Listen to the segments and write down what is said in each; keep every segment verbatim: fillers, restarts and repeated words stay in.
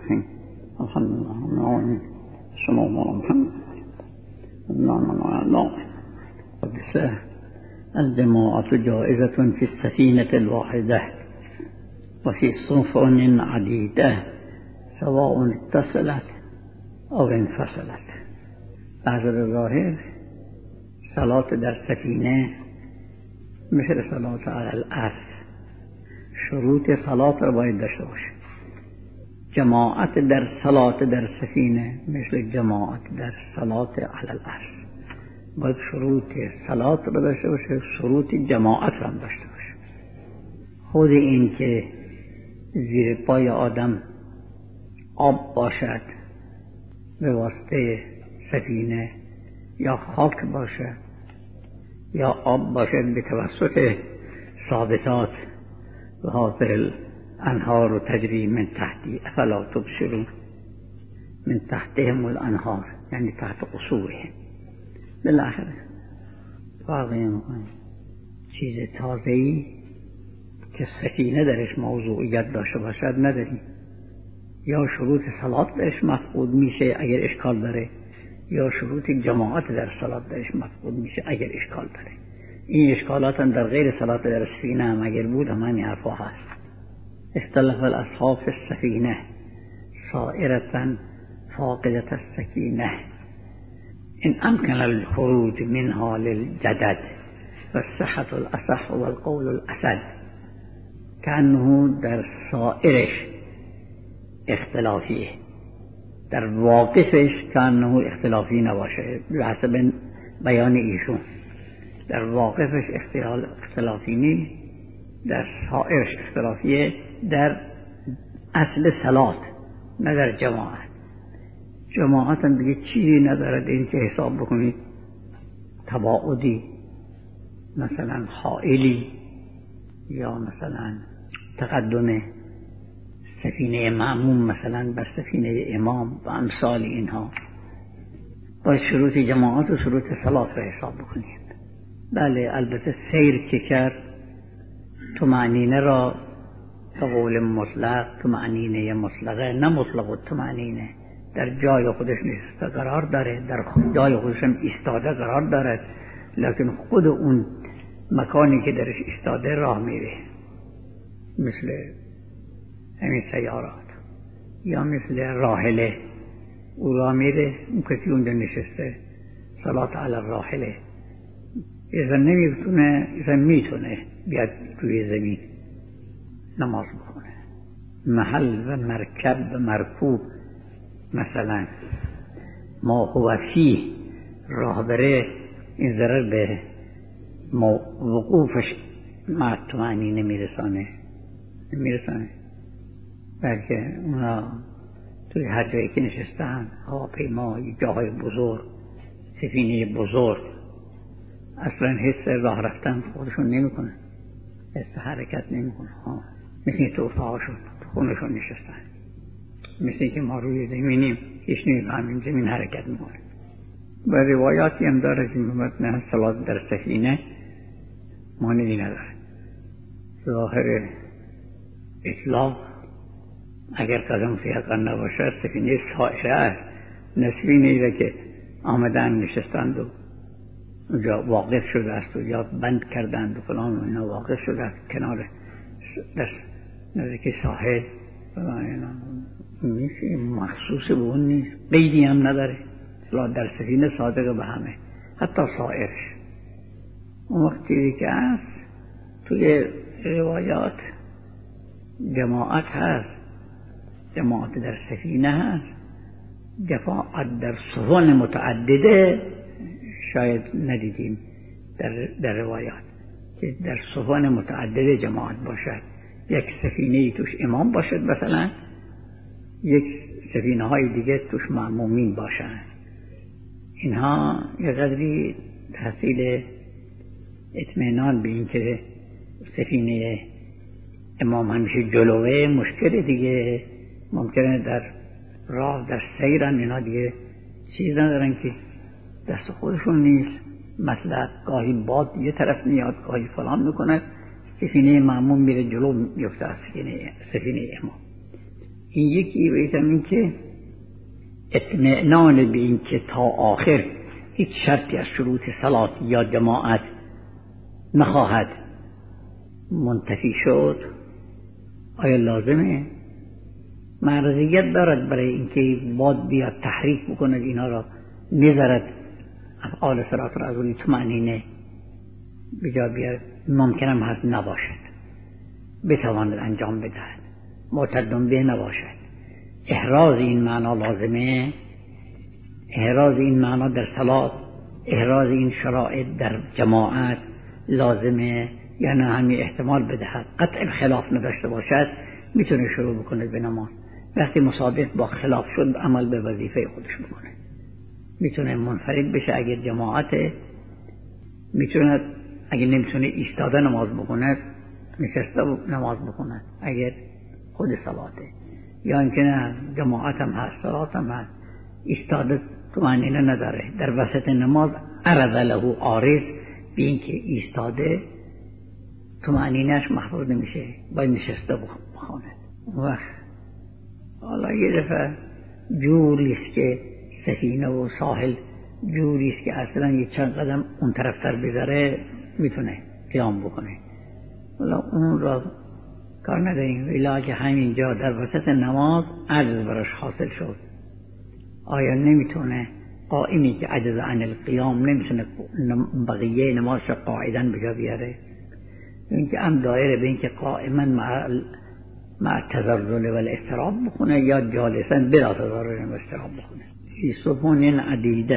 الرحيم الحمد لله صلى الله عليه وسلم الله قدسه الجماعة جائزة في السفينة الواحدة وفي سفن عديدة سواء اتصلت أو انفصلت. از ظاهر صلاة در سفینه مثل صلاة على الأرض، شروط صلاة را باید داشته باشه. جماعت در صلاة در سفینه مثل جماعت در صلاة على الأرض، باید شروط صلاة را داشته باشه، شروط جماعت را داشته باشه. خود این که زیر پای آدم آب باشد به واسطه سفینه، یا خاک باشد یا آب باشد به توسط ثابتات و هذه الانهار و تجری من تحتی افلا تبصرون، من تحتهم الانهار یعنی تحت قصورهم. بالاخره فرقی میکنه چیز تازه‌ای که سفینه درش موضوعیت داشته باشد نداریم. یا شروط صلات درش مفقود میشه اگر اشکال داره، یا شروط جماعت در صلات درش مفقود میشه اگر اشکال داره. این اشکالات هم در غیر صلات در سفینه هم اگر بود همین حرفا هست. اختلف الاصحاب فی السفینه صائرة فاقدة السکینه ان امکن الخروج منها للجدد والصحة الاصح والقول الاسد. کانه در صائرش اختلافیه، در واقفش کانه اختلافی نباشه به حسب بیان ایشون. در واقفش اختلافی نیست، در صائرش اختلافیه، در اصل صلات نه در جماعت. جماعت هم دیگه چیزی ندارد این که حساب بکنید تباعدی مثلا حائلی یا مثلا تقدم سفینه مأموم مثلا بر سفینه امام و امثال اینها. باید شروط جماعت و شروط صلات را حساب بکنید. بله البته سیر که کرد طمأنینه را به قول مطلق طمأنینه مطلقه نه مطلق و طمأنینه در جای خودش نشسته قرار داره، در جای خودش هم ایستاده قرار داره، لکن خود اون مکانی که درش ایستاده راه میره، مثل همین سیارات یا مثل راحله او راه میره، اون کسی اونجا نشسته صلات علی الراحله. اذا نمیتونه اذا میتونه بیاد روی زمین نماز بخونه. محل و مرکب و مرکوب مثلا ما هو فيه راه بره، این ضرر به وقوفش مع طمأنینه نمیرسانه نمیرسانه بلکه اونا توی هر جایی که نشستن، هواپیما، جاهای بزرگ، سفینه بزرگ، اصلا حس راه رفتن خودشون نمیکنن، حس حرکت نمیکنن. مثل تو افاقشون تو خونشون نشستن، مثل که ما روی زمینیم هیچ نمیفهمیم زمین حرکت میکنه. و روایاتی هم داره که متن صلات در سفینه مانعی نداره. ظاهر اطلاق اگر قدم فیقا نباشد سفینه سائره است، نه سفینه‌ای را که آمدن نشستند و اونجا واقف شده است و یا بند کردند و فلان و اینا واقف شده است کنار در نزدیک ساحل فلان اینا نیست، مخصوص به اون نیست، قیدی هم نداره. در سفینه صادق به همه، حتی سائرش. اون وقتی که هست توی روایات جماعت هست، جماعت در سفینه هست، جماعت در سفن متعدده شاید ندیدیم در, در روایات که در سفن متعدده جماعت باشد، یک سفینه توش امام باشد مثلا، یک سفینه های دیگه توش مأمومین باشند. اینها یه قدری تحصیل اطمینان به این که سفینه امام همیشه جلوه مشکل دیگه، ممکنه در راه در سیرن اینا دیگه چیز ندارن که دست خودشون نیست، مثلا گاهی باد یه طرف میاد گاهی فلان میکنه، سفینه مأموم میره جلو میفته از سفینه, سفینه امام. این یکی بیتم این که اطمئنان به این که تا آخر هیچ شرطی از شروط صلات یا جماعت نخواهد منتفی شد. آیا لازمه؟ معرضیت دارد برای اینکه باد بیاد تحریک بکند اینا را نذارد افعال صراط را از روی طمأنینه بجا بیاد، ممکنم هست نباشد، بتواند انجام بدهد، معتدم به نباشد. احراز این معنا لازمه، احراز این معنا در صلات، احراز این شرایط در جماعت لازمه، یا نه همین احتمال بدهد قطع خلاف نداشته باشد میتونه شروع بکنه به نماز. وقتی مصادف با خلاف شد عمل به وظیفه خودش بکنه، میتونه منفرد بشه اگر جماعته، میتونه اگر نمیتونه ایستاده نماز بکنه نشسته نماز بکنه اگر خود صلاته، یا اینکه نه جماعت هم هست صلات هم هست ایستاده طمأنینه نداره در وسط نماز عرض له عارض به این که ایستاده طمأنینه‌اش محفوظ نمیشه باید نشسته بخونه. و حالا یه دفعه جوریست که سفینه و ساحل جوریست که اصلا یه چند قدم اون طرف تر بذاره میتونه قیام بکنه، حالا اون را کار نداریم. علاج همینجا در وسط نماز عجز براش حاصل شد، آیا نمیتونه قائمی که عجز عن القیام نمیتونه بقیه نمازش قاعدن بجا بیاره؟ اینکه ام دایره به اینکه قائما مع مع تزلزل و الاضطراب بخونه یا جالسا بلا تزلزل و اضطراب بخونه. فی صفون عدیده،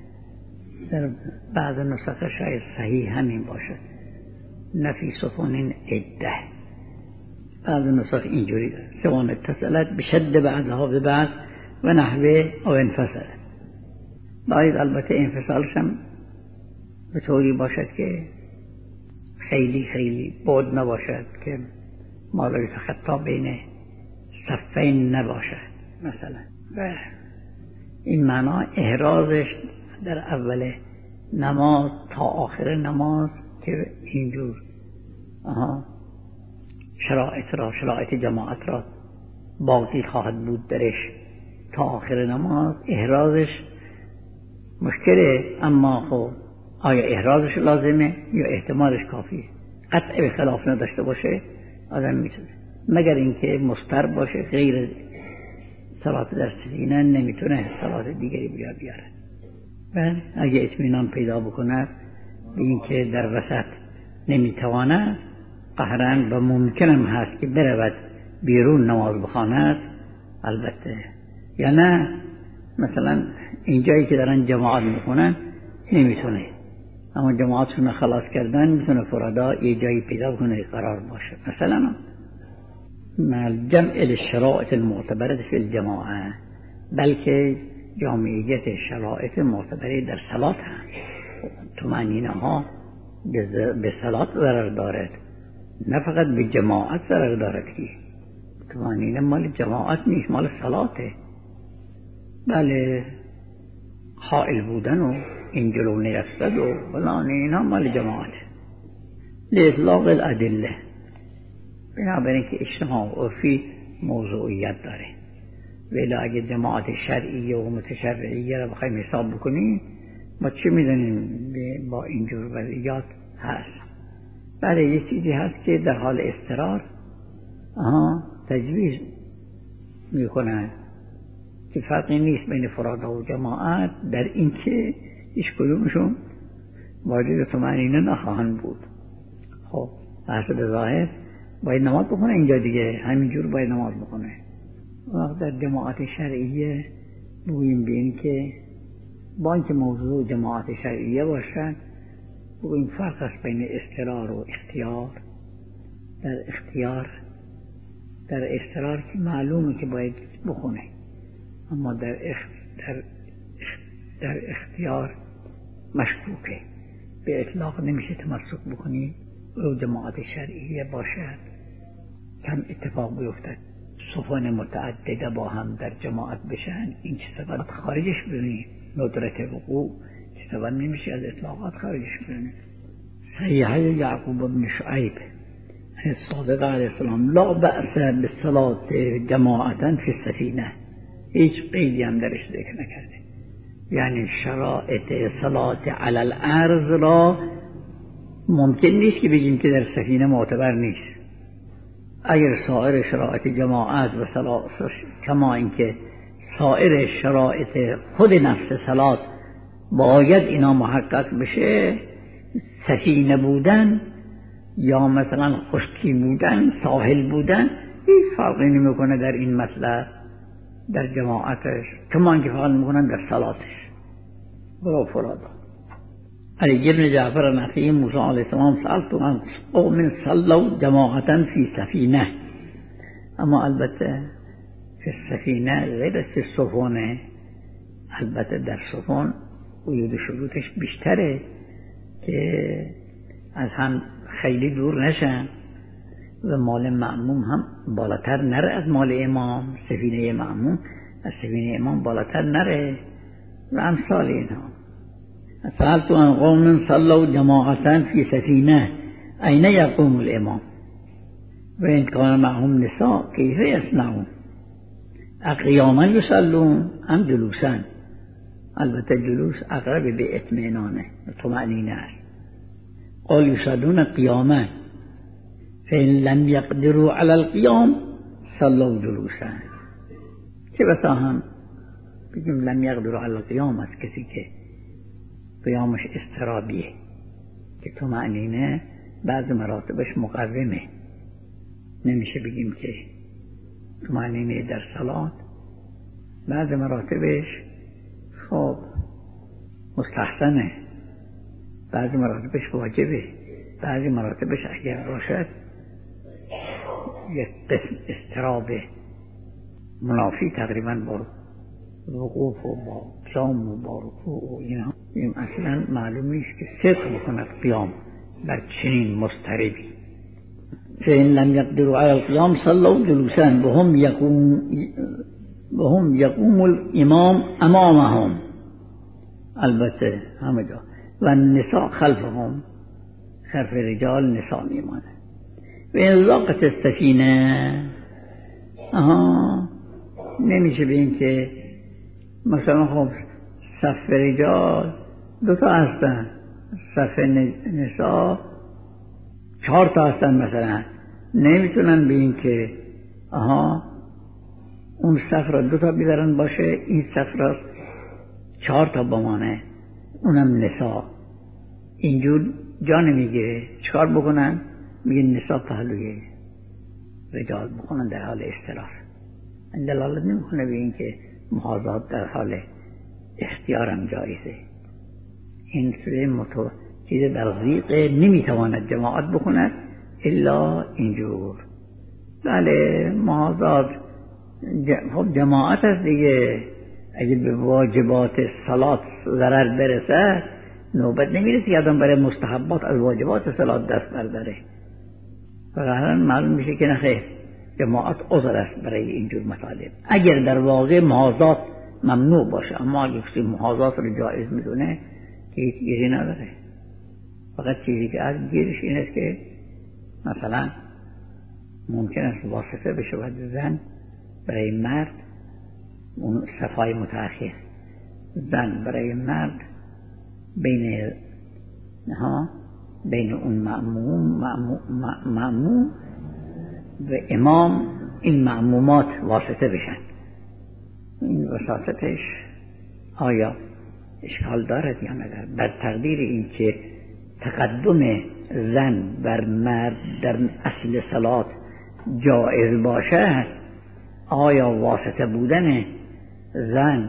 در بعض نسخه شاید صحیح همین باشد، نه فی صفون عده، بعض نسخه اینجوری داره سوان اتصلت بشد بعدها به بعد و نحوه او انفصل. باید البته انفصالش هم به طوری باشد که خیلی خیلی بود نباشد که مالای خطا بین صفین نباشد مثلا. و این معنا احرازش در اول نماز تا آخر نماز که اینجور آها شرایط را شرایط جماعت را باقی خواهد بود درش تا آخر نماز. احرازش مشکله، اما خب آیا احرازش لازمه یا احتمالش کافیه؟ قطع به خلاف نداشته باشه آدم میتونه، مگر اینکه مضطر باشه غیر صلات در سفینه نمیتونه صلات دیگری بیاد بیاره. و اگه اطمینان پیدا بکنه به اینکه در وسط نمیتواند قهرن و ممکنم هست که برود بیرون نماز بخواند البته، یا نه مثلا اینجایی که دارن جماعت میکنن نمیتونه، اما جماعتشون خلاص کردن میتونه فرادا یه جایی پیدا کنه قرار باشه. مثلا مع الجمع الشرائط المعتبره فی الجماعه، بلکه جامعیت شرائط معتبره در صلات هم طمأنینه ها به صلات ضرر دارد، نه فقط به جماعت ضرر دارد که طمأنینه مال جماعت نیست، مال صلاته. بله حائل بودن و این جلو نرفتد و فلان اینا مال جماعت. لإطلاق الادله، بنابراین که اجتماع عرفی موضوعیت داره، ولی اگه جماعت شرعیه و متشرعیه را بخوایم حساب بکنیم ما چه میدونیم با اینجور وضعیات هست. بله یه چیزی هست که در حال اضطرار آها تجویز میکنن که فرقی نیست بین فرادا و جماعت در این که هیچ کدومشون واجد طمأنینه نخواهند بود. خب حسب ظاهر باید نماز بخونه اینجا دیگه، همینجور باید نماز بخونه. وقت در جماعت شرعیه بگوییم به این که با اینکه موضوع جماعت شرعیه باشد بگوییم فرق است بین اضطرار و اختیار. در اختیار در اضطرار که معلومه که باید بخونه، اما در اخ... در, اخ... در اختیار مشکوکه، به اطلاق نمیشه تمسک بکنی او جماعت شرعیه باشد. کم اتفاق بیفتد صفون متعدده با هم در جماعت بشن، این چه سبب خارجش ببینید ندرت وقوع چه سبب نمیشه از اطلاقات خارجش ببینید. صحیحه یعقوب بن شعیب صادق علیه السلام لا بأس بالصلاة جماعتا فی السفینه، هیچ قیدی هم درش ذکر نکرده. یعنی شرایط صلاة علی الارض را ممکن نیست که بگیم که در سفینه معتبر نیست. اگر سایر شرایط جماعت و صلاة کما اینکه سایر شرایط خود نفس صلاة باید اینا محقق بشه، سفینه بودن یا مثلا خشکی بودن، ساحل بودن، هیچ فرقی نمیکنه در این مسئله در جماعتش، کما اینکه فرق میکنن در صلاتش. برو فرادا. علی بن جعفر نخعی موسی علیه السلام سألت عن قوم صلوا جماعتا فی سفینه، اما البته فی السفینه غیر فی السفن، البته در سفن قیود شروطش بیشتره که از هم خیلی دور نشن و مال مأموم هم بالاتر نره از مال امام، سفینه مأموم از سفینه امام بالاتر نره و امثال اینها. سألت عن قوم صلوا جماعتا فی سفینه این یقوم الامام و ان کان معهم نساء کیف یصنعون اقیاما یصلون ام جلوسا. البته جلوس اقرب به اطمینانه و طمأنینه است. قال یصلون قیاما فإن لم يقدروا على القيام صلوا جلوسا. چه بسا هم بگیم لم يقدروا على القيام از کسی که قیامش اضطرابیه، که طمأنینه بعض مراتبش مقومه، نمیشه بگیم که طمأنینه در صلات بعض مراتبش خب مستحسنه، بعض مراتبش واجبه، بعض مراتبش اگر باشد یک قسم اضطراب منافی تقریبا با وقوف و با قیام و با رکوع و اینا، این اصلا معلوم نیست که صدق بکند قیام در چنین مضطربی. فإن لم يقدروا على القيام صلوا جلوسا وهم يقوم وهم يقوم الامام امامهم، البته همه جا، و النساء خلفهم، خلف رجال نساء میمانه. و این ضاقت السفینه، آها نمیشه بگیم که مثلا خب صف رجال دو تا هستن، صف نساء چهار تا هستن، مثلا نمیتونن بگیم که آها اون صف را دو تا بیدارن باشه، این صف را چهار تا بمانه، اونم نساء. اینجور جا نمیگیره. چکار بکنن؟ میگه نساء پهلوی رجال بکنن در حال اختلاف. این دلالت نمیکنه به این که محاذات در حال اختیارم جایزه. این سوره متو چیز در ضیق نمیتواند جماعت بکند الا اینجور. بله محاذات خب جماعت است دیگه. اگه به واجبات صلات ضرر برسه نوبت نمیرسه که آدم برای مستحبات از واجبات صلات دست برداره. فقط معلوم میشه که نخیر جماعت عذر است برای اینجور مطالب. اگر در واقع محاذات ممنوع باشه، اما اگه کسی محاذات رو جایز میدونه که هیچ گیری نداره. فقط چیزی که از گیرش این است که مثلا ممکن است واسطه بشود زن برای مرد، اون صفای متأخر، زن برای مرد بین ها بین اون مأموم مأموم و امام این مأمومات واسطه بشن. این وساطتش آیا اشکال دارد یا ندارد؟ بر تقدیر این که تقدم زن بر مرد در اصل صلات جائز باشه، آیا واسطه بودن زن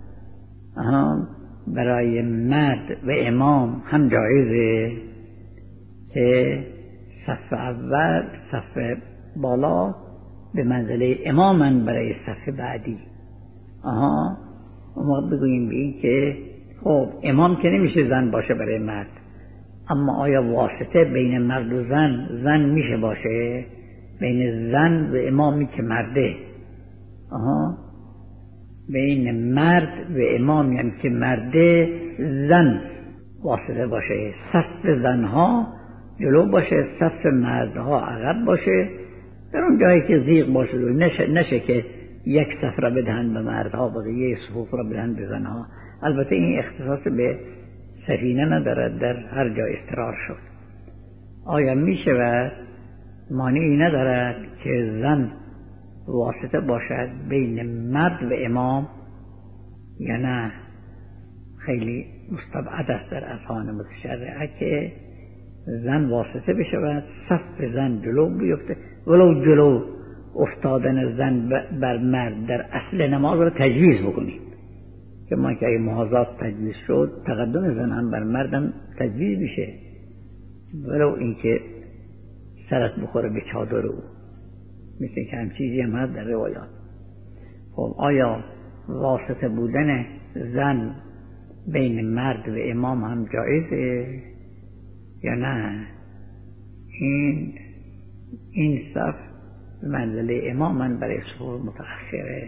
برای مرد و امام هم جایزه که صف اول صف بالا به منزله امامن برای صف بعدی؟ آها ما بگوییم به این که خب امام که نمیشه زن باشه برای مرد، اما آیا واسطه بین مرد و زن زن میشه باشه؟ بین زن و امامی که مرده، آها بین مرد و امامی هم که مرده زن واسطه باشه. صف زنها جلو باشه، صف مردها عقب باشه. در اون جایی که زیغ باشه نشه, نشه که یک صف را بدهند به مردها بقیه صفوف را بدهند به زنها. البته این اختصاص به سفینه ندارد، در هر جا استقرار شد. آیا می شود مانعی ندارد که زن واسطه باشد بین مرد و امام یا نه؟ خیلی مستبعد است در اذهان متشرعه که زن واسطه بشود، صف زن جلو بیفته، ولو جلو افتادن زن بر مرد در اصل نماز رو تجویز بکنیم که ما که محاذات تجویز شد تقدم زن هم بر مردم تجویز بشه، ولو اینکه سرت بخوره به چادر او، مثل که هم چیزی هم هست در روایات. خب آیا واسطه بودن زن بین مرد و امام هم جایزه یا نه؟ این این صف منزله امامن برای صفوف متأخره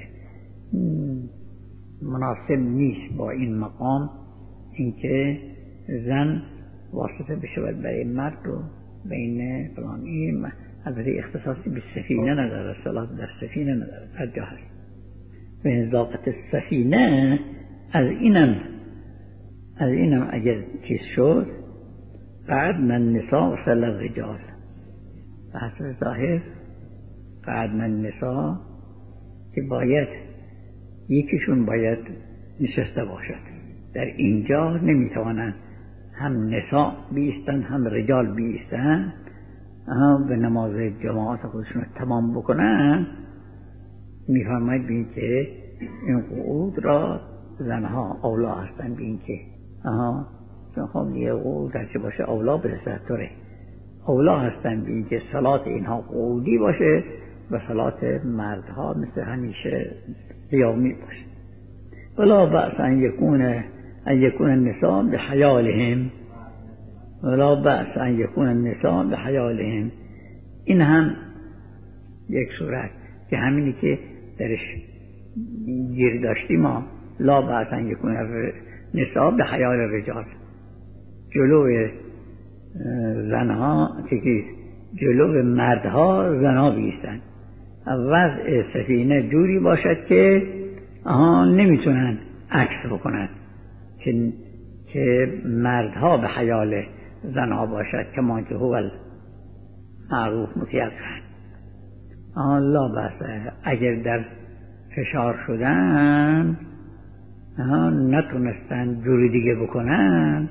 مناسب نیست با این مقام اینکه زن واسطه بشود برای مرد و بین فلان. این البته اختصاصی به سفینه نداره، صلاة در سفینه نداره، هر جا هست. به نزاقت سفینه از اینم از اینم اگر چیز شد قعدنا النساء و صلی الرجال، به حسب ظاهر قعدنا النساء که باید یکیشون باید نشسته باشد. در اینجا نمیتوانند هم نساء بیستن هم رجال بیستن، هم به نماز جماعت خودشون تمام بکنن. میفرماید بین که این قعود را زنها اولا هستن، بین که آها چون خب یه قعود هرچه باشه اولا به سطوره اولا هستن، بین که صلات اینها قعودی باشه و صلات مردها مثل همیشه قیامی باشه. ولا بأس ان یکون ان یکون النساء بحیالهم، ولا بأس ان یکون النساء بحیالهم. این هم یک صورت که همینی که درش گیر داشتیم ما، لا بأس ان یکون النساء بحیال الرجال، جلو زنها که جلو مردها زنها بیستن. وضع سفینه جوری باشد که آها نمیتونن عکس بکنن، که که مردها به حیال زنها باشد که ما که هو معروف متیقن. آها لا بس اگر در فشار شدن آها نتونستن جوری دیگه بکنن،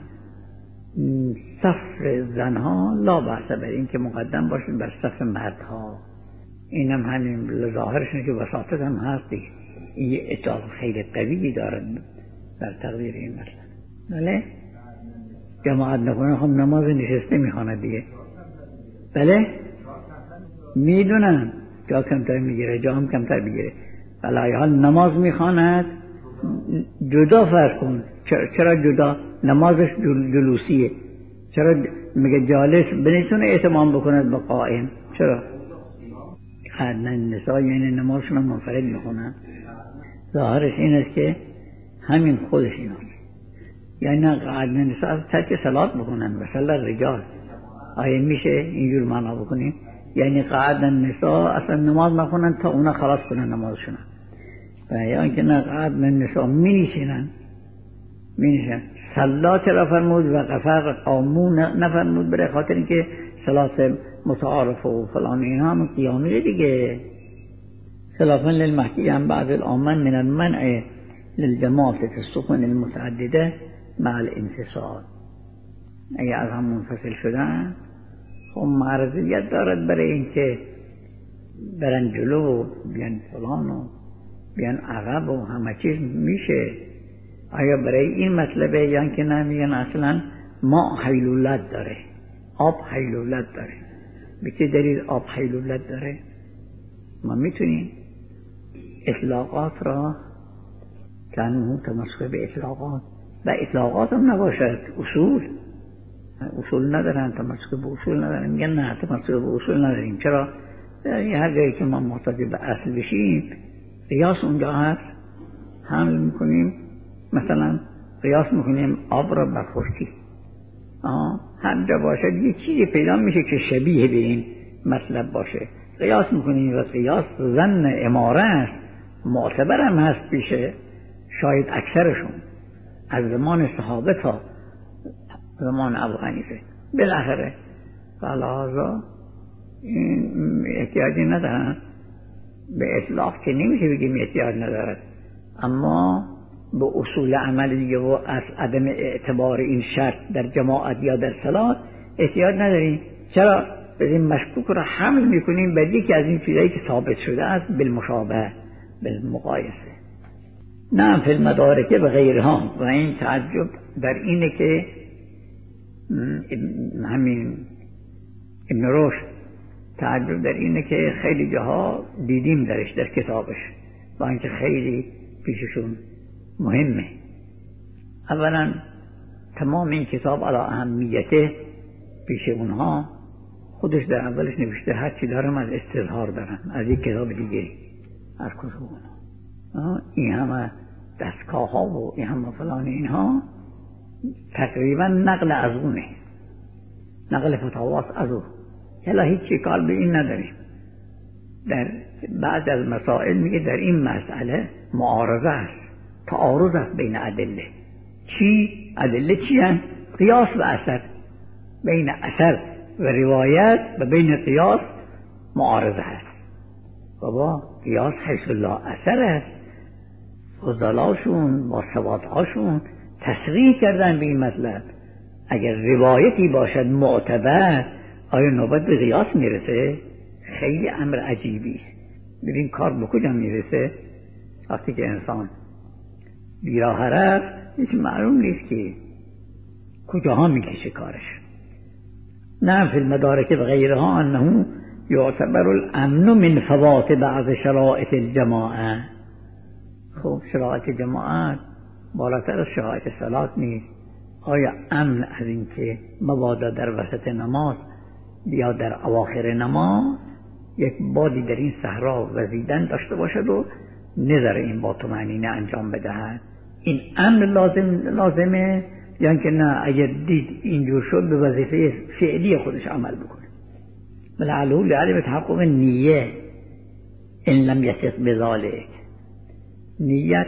صف زنها لا بس بر این که مقدم باشد بر صف مردها. اینم همین ظاهرشونه که وساطت هم هست دیگه. این یه اطلاق خیلی قوی دارد در تقدیر این مثلا. بله جماعت نکنه هم نماز نشسته میخواند دیگه. بله میدونم جا کمتر میگیره، جا هم کمتر میگیره، بله حال نماز میخواند جدا فرض کن. چرا جدا؟ نمازش جلوسیه، چرا میگه جالس بنیتونه اتمام بکند با قائم؟ چرا؟ قعدنا النساء یعنی نمازشون هم منفرد میخونن. ظاهرش این است که همین خودش این است، یعنی قعدنا النساء ترک صلات بکنن و صلی الرجال. آیا میشه اینجور معنا بکنیم؟ یعنی قعدنا النساء اصلا نماز نخونن تا اونا خلاص کنن نمازشون، و یا اینکه نه قعدنا النساء می نیشنن می نیشن. صلات را فرمود و قفر قامون نفرمود، برای خاطر اینکه صلات متعارف و فلان اینها هم قیامی دیگه. خلافا للمحکی هم بعض الامن من المنع للجماعة في السفن المتعدده مع الانفصال. اگه از هم منفصل شدن خب معرضیت دارد برای اینکه برن جلو بیان فلان و بیان عقب و همه چیز میشه. آیا برای این مطلبه یا که نمیگن اصلا ما حیلولت داره، آب حیلولت داره. به چه دلیل آب حیلولت داره؟ ما میتونیم اطلاقات را کنون تمسک به اطلاقات و اطلاقات هم نباشد اصول اصول ندارن، تمسک به اصول ندارن. میگن نه تمسک به اصول نداریم. چرا؟ یعنی هر جایی که ما محتاج به اصل بشیم قیاس اونجا هست، حمل میکنیم. مثلا قیاس میکنیم آب را بر خشکی. هر جا باشد یه چیزی پیدا میشه که شبیه به این مطلب باشه. قیاس میکنیم و قیاس ظن اماره است، معتبر هم هست پیش شاید اکثرشون از زمان صحابه تا زمان ابو حنیفه. بالاخره فلحاظا این احتیاجی ندارن، به اطلاق که نمیشه بگیم احتیاج ندارد، اما به اصول عمل دیگه و از عدم اعتبار این شرط در جماعت یا در صلات احتیاج نداریم. چرا؟ بدین مشکوک را حمل میکنیم بر یکی از این چیزایی که ثابت شده است بالمشابه، بالمقایسه. نه فی المدارک و غیرها. و این تعجب در اینه که همین ابن رشد تعجب در اینه که خیلی جاها دیدیم درش در کتابش با اینکه خیلی پیششون مهمه. اولا تمام این کتاب علی اهمیته پیش اونها خودش در اولش نوشته هر چی دارم از استظهار دارم از یک کتاب دیگری از کتب اونها. این همه دستگاه ها و این همه فلان اینها تقریبا نقل از اونه، نقل فتاواست از اون. هلا هیچ کار به این نداریم. در بعد از مسائل میگه در این مسئله معارضه است، تعارض است بین ادله. چی؟ ادله چی هست؟ قیاس و اثر. بین اثر و روایت و بین قیاس معارضه است. بابا قیاس حیث لا اثر است. فضلاشون با ثباتهاشون تصریح کردن به این مطلب. اگر روایتی باشد معتبر آیا نوبت به قیاس میرسه؟ خیلی امر عجیبی است. ببین کار به کجا میرسه؟ وقتی که انسان بیراه رفت هیچ معلوم نیست که کجاها میکشه کارش. نه فی المدارک و غیرها انه یعتبر الامن من فوات بعض شرائط الجماعه. خب شرائط جماعت بالاتر از شرائط صلات نیست. آیا امن از این که مبادا در وسط نماز یا در اواخر نماز یک بادی در این صحرا وزیدن داشته باشد و نظر این با طمأنینه انجام بدهد، این امن لازم لازمه یا یعنی که نه اگر دید اینجور شد به وظیفه فعلی خودش عمل بکنه. ولعله لعله به تحقق نیه ان لم یثق بذلک. نیت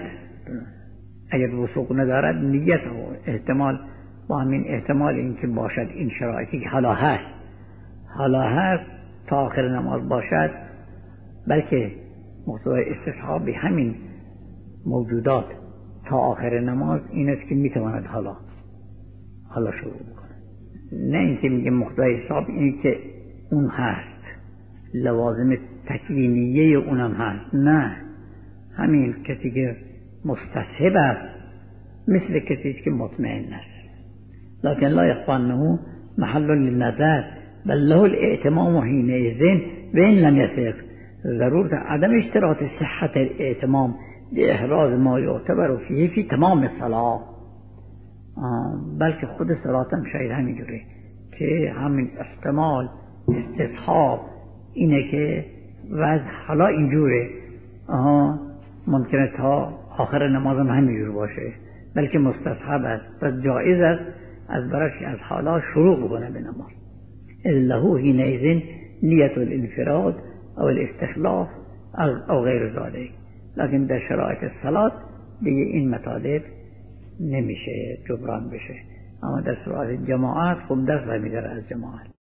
اگر وثوق ندارد نیت و احتمال با همین احتمال اینکه باشد این شرایطی که حالا هست حالا هست تا آخر نماز باشد، بلکه مقتضای استصحاب همین موجودات تا آخر نماز این است که میتواند حالا حالا شروع بکنه. نه اینکه میگه مقتضای حساب اینه که اون هست لوازم تکوینیه اونم هست. نه، همین کسی که مستصحب است مثل کسی که مطمئن است. لكن لا يخفى أنه محل للنظر بل له الاعتمام حينئذ وإن لم يثق. ضرورة عدم اشتراط صحة الاعتمام لإحراز ما يعتبر فيه في تمام الصلاة، بلکه خود صلاة هم شاید همینجوره که همین احتمال استصحاب اینه که وضع حالا اینجوره آها ممکنه تا آخر نماز هم همینجور باشه، بلکه مستصحب است و جایز است از برای از حالا شروع بکنه به نماز. له حینئذ نیت الانفراد او الاستخلاف او غیر ذلك. لكن در شرایط الصلاة دیگه این مطالب نمیشه جبران بشه. اما در صورت جماعت خب دست برمی‌داره از جماعت.